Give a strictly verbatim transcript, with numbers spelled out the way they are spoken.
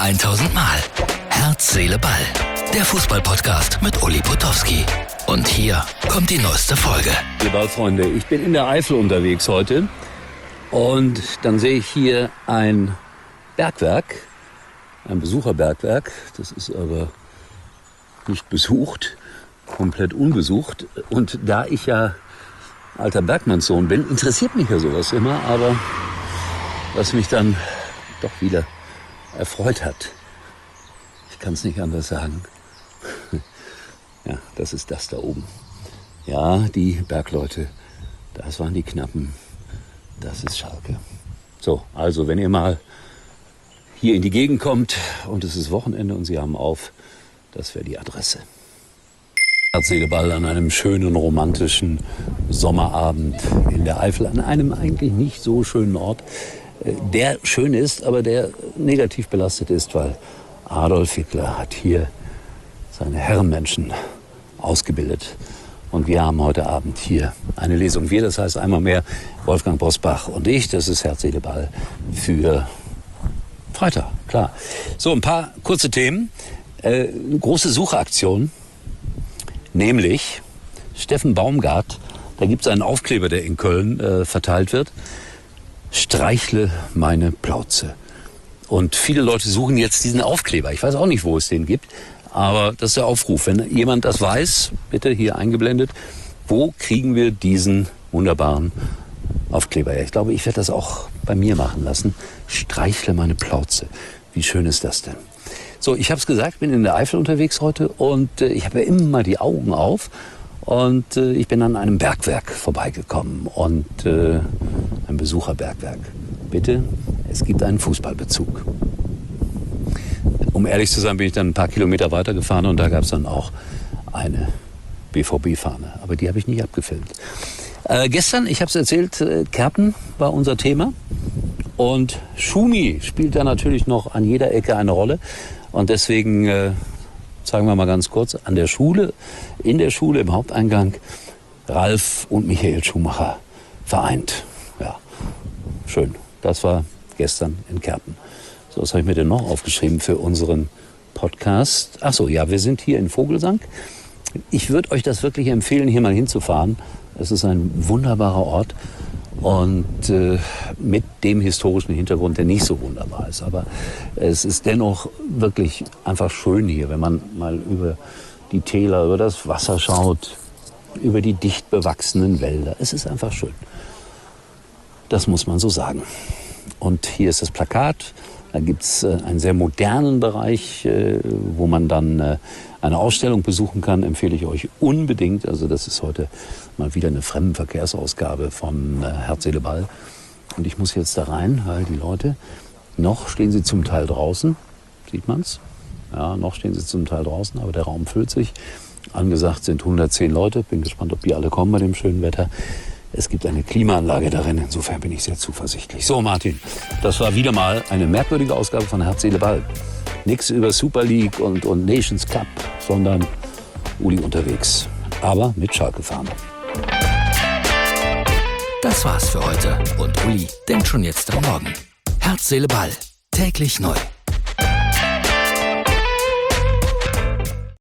tausend Mal. Herz, Seele, Ball. Der Fußballpodcast mit Uli Potowski. Und hier kommt die neueste Folge. Liebe Ballfreunde, ich bin in der Eifel unterwegs heute. Und dann sehe ich hier ein Bergwerk, ein Besucherbergwerk. Das ist aber nicht besucht, komplett unbesucht. Und da ich ja alter Bergmannssohn bin, interessiert mich ja sowas immer. Aber was mich dann doch wieder erfreut hat, ich kann es nicht anders sagen, ja, das ist das da oben. Ja, die Bergleute, das waren die Knappen, das ist Schalke. So, also wenn ihr mal hier in die Gegend kommt und es ist Wochenende und Sie haben auf, das wäre die Adresse. Herz, Seele, Ball an einem schönen romantischen Sommerabend in der Eifel, an einem eigentlich nicht so schönen Ort, der schön ist, aber der negativ belastet ist, weil Adolf Hitler hat hier seine Herrenmenschen ausgebildet. Und wir haben heute Abend hier eine Lesung. Wir, das heißt einmal mehr Wolfgang Bosbach und ich. Das ist Herz, Seele, Ball für Freitag, klar. So, ein paar kurze Themen. Äh, große Suchaktion, nämlich Steffen Baumgart. Da gibt es einen Aufkleber, der in Köln äh, verteilt wird. Streichle meine Plauze. Und viele Leute suchen jetzt diesen Aufkleber. Ich weiß auch nicht, wo es den gibt. Aber das ist der Aufruf. Wenn jemand das weiß, bitte hier eingeblendet, wo kriegen wir diesen wunderbaren Aufkleber her? Ich glaube, ich werde das auch bei mir machen lassen. Streichle meine Plauze. Wie schön ist das denn? So, ich habe es gesagt, bin in der Eifel unterwegs heute und äh, ich habe ja immer die Augen auf. Und äh, ich bin an einem Bergwerk vorbeigekommen und äh, ein Besucherbergwerk. Bitte, es gibt einen Fußballbezug. Um ehrlich zu sein, bin ich dann ein paar Kilometer weitergefahren und da gab es dann auch eine B V B-Fahne. Aber die habe ich nicht abgefilmt. Äh, gestern, ich habe es erzählt, äh, Kerpen war unser Thema. Und Schumi spielt da natürlich noch an jeder Ecke eine Rolle. Und deswegen, äh, sagen wir mal ganz kurz, an der Schule, in der Schule im Haupteingang, Ralf und Michael Schumacher vereint. Ja, schön. Das war gestern in Kerpen. So, was habe ich mir denn noch aufgeschrieben für unseren Podcast? Ach so, ja, wir sind hier in Vogelsang. Ich würde euch das wirklich empfehlen, hier mal hinzufahren. Es ist ein wunderbarer Ort und äh, mit dem historischen Hintergrund, der nicht so wunderbar ist. Aber es ist dennoch wirklich einfach schön hier, wenn man mal über die Täler, über das Wasser schaut, über die dicht bewachsenen Wälder. Es ist einfach schön. Das muss man so sagen. Und hier ist das Plakat. Da gibt es äh, einen sehr modernen Bereich, äh, wo man dann äh, eine Ausstellung besuchen kann. Empfehle ich euch unbedingt. Also das ist heute mal wieder eine Fremdenverkehrsausgabe von äh, Herz, Seele, Ball. Und ich muss jetzt da rein, weil die Leute, noch stehen sie zum Teil draußen. Sieht man's? Ja, noch stehen sie zum Teil draußen, aber der Raum füllt sich. Angesagt sind hundertzehn Leute. Bin gespannt, ob die alle kommen bei dem schönen Wetter. Es gibt eine Klimaanlage darin, insofern bin ich sehr zuversichtlich. So, Martin, das war wieder mal eine merkwürdige Ausgabe von Herz, Seele, Ball. Nichts über Super League und, und Nations Cup, sondern Uli unterwegs. Aber mit Schalke-Fahne. Das war's für heute. Und Uli denkt schon jetzt am Morgen. Herz, Seele, Ball. Täglich neu.